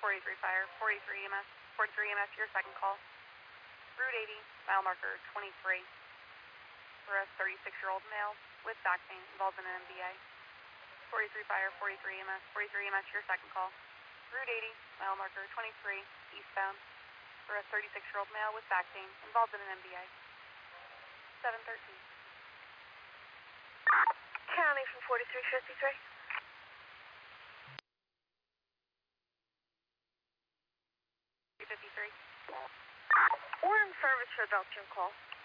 43 fire, 43 EMS, 43 EMS, your second call. Route 80, mile marker 23. For a 36-year-old male with back pain involved in an MBA. 43 fire, 43 EMS, 43 EMS, your second call. Route 80, mile marker 23, eastbound. For a 36-year-old male with back pain involved in an MBA. 713. County from 4353. 353. We're in service for a Belgian call.